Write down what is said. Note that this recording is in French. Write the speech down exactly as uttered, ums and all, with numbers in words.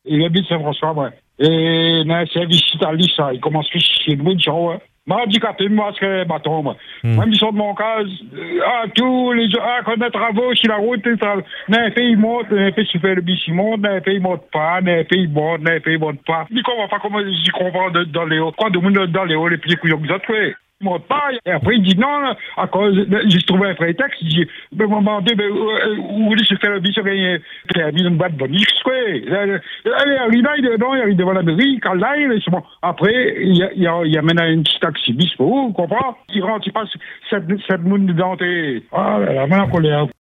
Il habite Saint-François, ouais. Et dans un service italien, ça, il commence à chier de monde, ouais. M'a handicapé, moi, c'est bâton, moi. Mm. Même si on de mon cas, euh, ah, tous les gens, ah, quand on a travaux sur la route, dans un pays, il monte, dans un pays, il fait le bis, il monte, dans un pays, il monte pas, dans un pays, il monte, dans un pays, il monte pas. Je comprends pas comment j'y comprends de- dans les hauts. Quand tout le monde dans les hauts, les petits couillons que vous autres, ouais. Il monte pas. Et après, il dit non, à cause, de- j'ai trouvé un prétexte, il dit, ben, maman, ben, euh, vous voulez se faire le bis, il y a permis une boîte bonne X, quoi. Allez, arrive, il est dedans, il arrive devant la mairie, quand là, il est bon. Après, il y a, il y a, il y a maintenant un petit taxi bis pour vous, vous comprenez? Il rentre, il passe sept, sept mounes dedans, et, ah là là, maintenant qu'on est